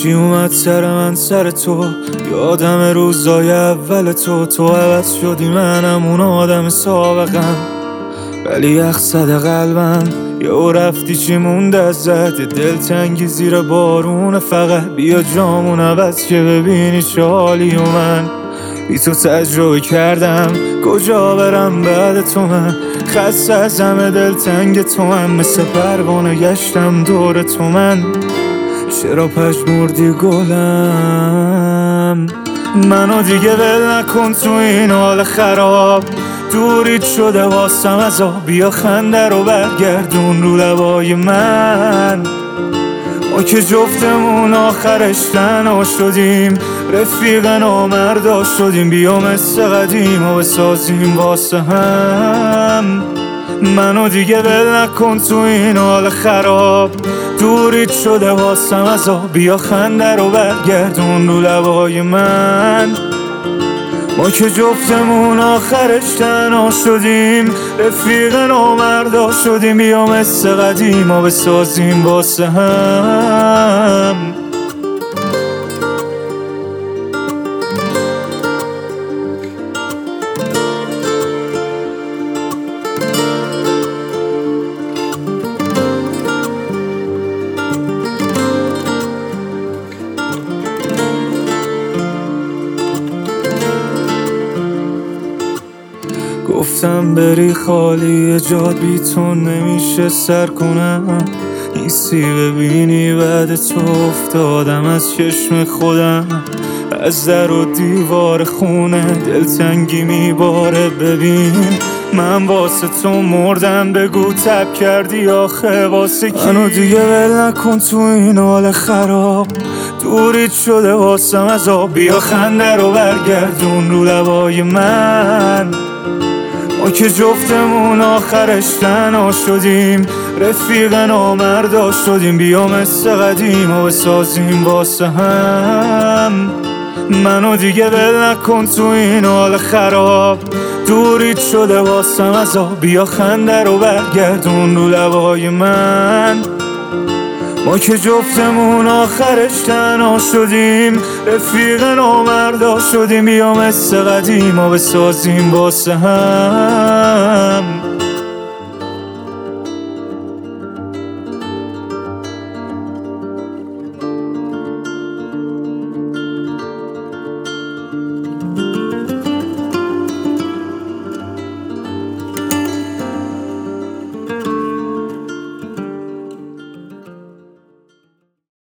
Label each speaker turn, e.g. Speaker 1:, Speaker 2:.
Speaker 1: چی اومد سر من سر تو؟ یادم روزای اول تو عوض شدی، منم اون آدم سابقم، ولی یخ زده قلبم. یهو رفتی چی مونده ازت؟ یه دلتنگی زیر بارون، فقط بیا جامون عوض که ببینی چه حالی. و من بی تو تجربه کردم، کجا برم بعد تو؟ من خسته از همه دلتنگ تو هم، مثل پروانه گشتم دور تو. من چرا پژمردی گلم؟ منو دیگه ول نکن تو این حال خراب، دورید شده واسم از آب. بیا خنده رو برگردون رو لبای من، ما که جفتمون آخرش تنها شدیم، رفیق نامردا شدیم. بیا مثل قدیم و بسازیم واسه هم. منو دیگه ول نکن تو این حال خراب، دورید شده واسم از آب. بیا خنده رو برگردون رو لبای من، ما که جفتمون آخرش تنها شدیم، رفیق نامردا شدیم. بیا مثل قدیم و بسازیم واسه هم. گفتم بری خالی جاد، بی تو نمیشه سر کنم. نیستی ببینی بعد تو افتادم از چشم خودم، از در و دیوار خونه دلتنگی میباره. ببین من واسه تو مردم، بگو تب کردی آخه واسه کی؟ منو دیگه ول نکن تو این حال خراب، دورید شده واسم از آب. بیا خنده رو برگردون رو لبای من، ما که جفتمون آخرش تنها شدیم، رفیق نامردا شدیم. بیا مثل قدیم و بسازیم واسه هم. منو دیگه ول نکن تو این حال خراب، دورید شده واسم از آب. بیا خنده رو برگردون رو لبای من، ما که جفتمون آخرش تنها شدیم، رفیق نامردا شدیم. بیا مثل قدیم و بسازیم واسه هم.